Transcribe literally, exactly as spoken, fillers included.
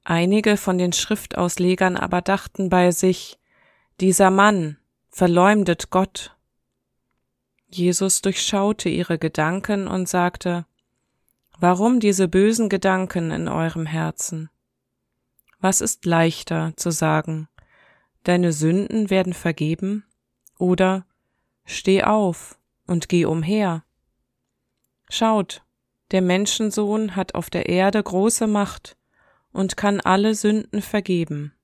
Einige von den Schriftauslegern aber dachten bei sich, dieser Mann verleumdet Gott. Jesus durchschaute ihre Gedanken und sagte, warum diese bösen Gedanken in eurem Herzen? Was ist leichter zu sagen, deine Sünden werden vergeben, oder steh auf und geh umher? Schaut, der Menschensohn hat auf der Erde große Macht und kann alle Sünden vergeben.